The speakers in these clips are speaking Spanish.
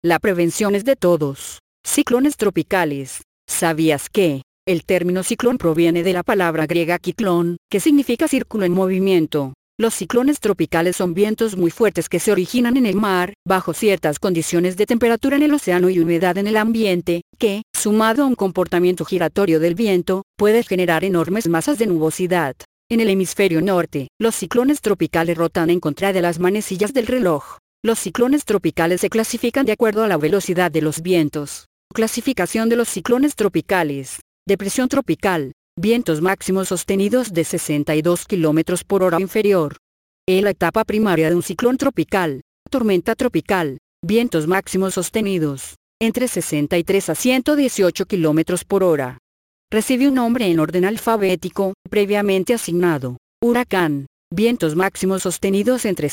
La prevención es de todos. Ciclones tropicales. ¿Sabías que el término ciclón proviene de la palabra griega kiklón, que significa círculo en movimiento? Los ciclones tropicales son vientos muy fuertes que se originan en el mar, bajo ciertas condiciones de temperatura en el océano y humedad en el ambiente, que, sumado a un comportamiento giratorio del viento, puede generar enormes masas de nubosidad. En el hemisferio norte, los ciclones tropicales rotan en contra de las manecillas del reloj. Los ciclones tropicales se clasifican de acuerdo a la velocidad de los vientos. Clasificación de los ciclones tropicales. Depresión tropical. Vientos máximos sostenidos de 62 km por hora inferior. La etapa primaria de un ciclón tropical. Tormenta tropical. Vientos máximos sostenidos entre 63 a 118 km por hora. Recibe un nombre en orden alfabético, previamente asignado. Huracán. Vientos máximos sostenidos entre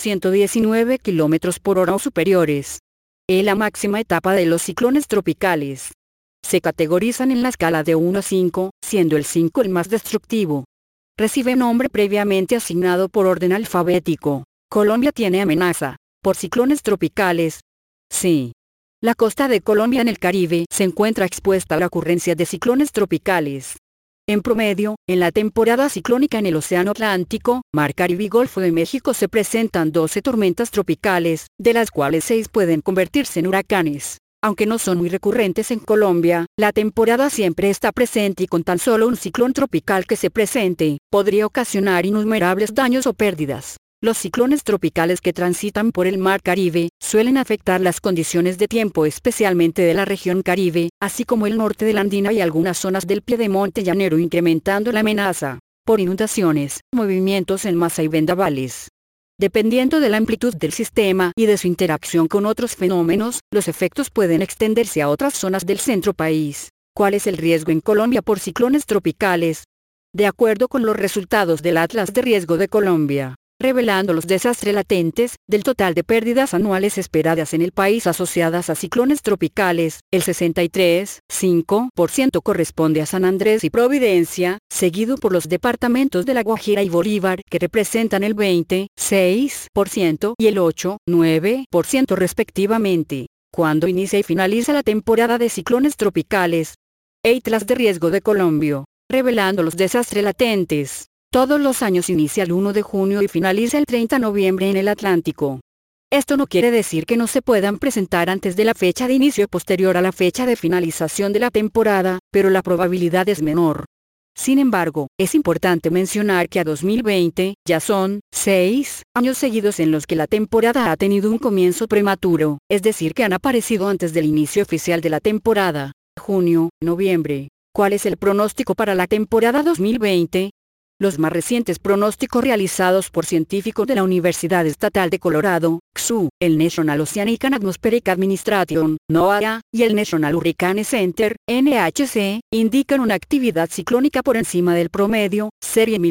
119 km por hora o superiores. La máxima etapa de los ciclones tropicales. Se categorizan en la escala de 1 a 5, siendo el 5 el más destructivo. Recibe nombre previamente asignado por orden alfabético. Colombia tiene amenaza por ciclones tropicales. Sí. La costa de Colombia en el Caribe se encuentra expuesta a la ocurrencia de ciclones tropicales. En promedio, en la temporada ciclónica en el Océano Atlántico, Mar Caribe y Golfo de México se presentan 12 tormentas tropicales, de las cuales 6 pueden convertirse en huracanes. Aunque no son muy recurrentes en Colombia, la temporada siempre está presente y con tan solo un ciclón tropical que se presente, podría ocasionar innumerables daños o pérdidas. Los ciclones tropicales que transitan por el Mar Caribe, suelen afectar las condiciones de tiempo especialmente de la región Caribe, así como el norte de la Andina y algunas zonas del piedemonte llanero, incrementando la amenaza por inundaciones, movimientos en masa y vendavales. Dependiendo de la amplitud del sistema y de su interacción con otros fenómenos, los efectos pueden extenderse a otras zonas del centro país. ¿Cuál es el riesgo en Colombia por ciclones tropicales? De acuerdo con los resultados del Atlas de Riesgo de Colombia, revelando los desastres latentes, del total de pérdidas anuales esperadas en el país asociadas a ciclones tropicales, el 63,5% corresponde a San Andrés y Providencia, seguido por los departamentos de La Guajira y Bolívar, que representan el 20,6% y el 8,9% respectivamente. ¿Cuándo inicia y finaliza la temporada de ciclones tropicales? Atlas de Riesgo de Colombia, revelando los desastres latentes. Todos los años inicia el 1 de junio y finaliza el 30 de noviembre en el Atlántico. Esto no quiere decir que no se puedan presentar antes de la fecha de inicio posterior a la fecha de finalización de la temporada, pero la probabilidad es menor. Sin embargo, es importante mencionar que a 2020, ya son 6 años seguidos en los que la temporada ha tenido un comienzo prematuro, es decir que han aparecido antes del inicio oficial de la temporada. Junio, noviembre. ¿Cuál es el pronóstico para la temporada 2020? Los más recientes pronósticos realizados por científicos de la Universidad Estatal de Colorado, XU, el National Oceanic and Atmospheric Administration, NOAA, y el National Hurricane Center, NHC, indican una actividad ciclónica por encima del promedio, serie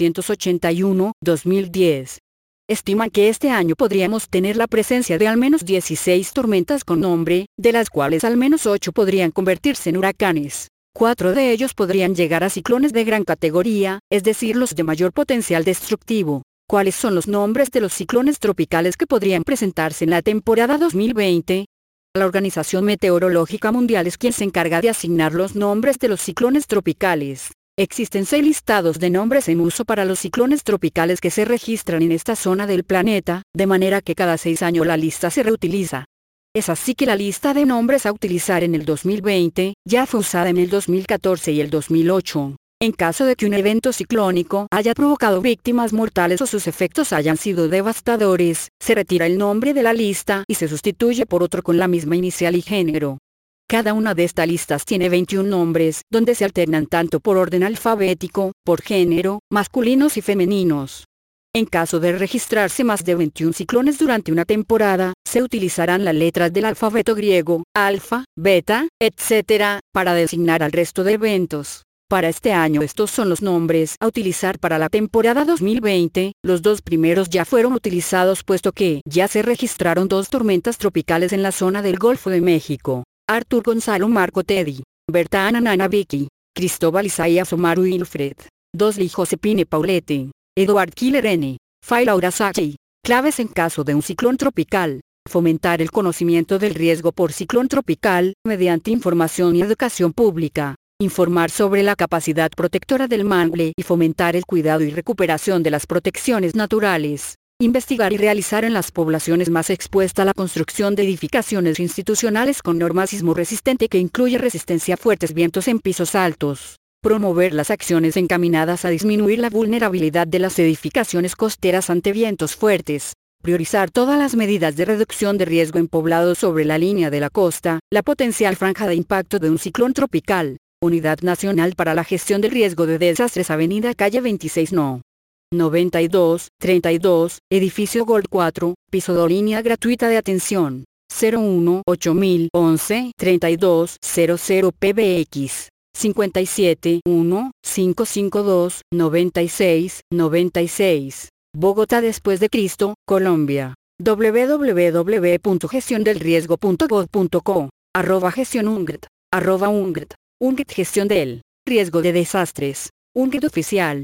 1981-2010. Estiman que este año podríamos tener la presencia de al menos 16 tormentas con nombre, de las cuales al menos 8 podrían convertirse en huracanes. 4 de ellos podrían llegar a ciclones de gran categoría, es decir los de mayor potencial destructivo. ¿Cuáles son los nombres de los ciclones tropicales que podrían presentarse en la temporada 2020? La Organización Meteorológica Mundial es quien se encarga de asignar los nombres de los ciclones tropicales. Existen 6 listados de nombres en uso para los ciclones tropicales que se registran en esta zona del planeta, de manera que cada 6 años la lista se reutiliza. Es así que la lista de nombres a utilizar en el 2020, ya fue usada en el 2014 y el 2008. En caso de que un evento ciclónico haya provocado víctimas mortales o sus efectos hayan sido devastadores, se retira el nombre de la lista y se sustituye por otro con la misma inicial y género. Cada una de estas listas tiene 21 nombres, donde se alternan tanto por orden alfabético, por género, masculinos y femeninos. En caso de registrarse más de 21 ciclones durante una temporada, se utilizarán las letras del alfabeto griego, alfa, beta, etc., para designar al resto de eventos. Para este año estos son los nombres a utilizar para la temporada 2020, los 2 primeros ya fueron utilizados puesto que ya se registraron 2 tormentas tropicales en la zona del Golfo de México. Arthur Gonzalo Marco Teddy, Berta Nana Vicky, Cristóbal Isaías Omar Wilfred, Dosli Josepine Paulette, Edward Killer N. Fay Laura Sachi. Claves en caso de un ciclón tropical. Fomentar el conocimiento del riesgo por ciclón tropical, mediante información y educación pública. Informar sobre la capacidad protectora del mangle y fomentar el cuidado y recuperación de las protecciones naturales. Investigar y realizar en las poblaciones más expuestas la construcción de edificaciones institucionales con norma sismo resistente que incluye resistencia a fuertes vientos en pisos altos. Promover las acciones encaminadas a disminuir la vulnerabilidad de las edificaciones costeras ante vientos fuertes. Priorizar todas las medidas de reducción de riesgo en poblados sobre la línea de la costa, la potencial franja de impacto de un ciclón tropical. Unidad Nacional para la Gestión del Riesgo de Desastres, Avenida Calle 26 No. 92, 32, Edificio Gold 4, piso 2, línea gratuita de atención. 01-8011-3200 PBX. 57-1-552-96-96. Bogotá después de Cristo, Colombia. www.gestiondelriesgo.gov.co. @gestionungrt. @ungrt. Ungrt Gestión del Riesgo de Desastres. Ungrt Oficial.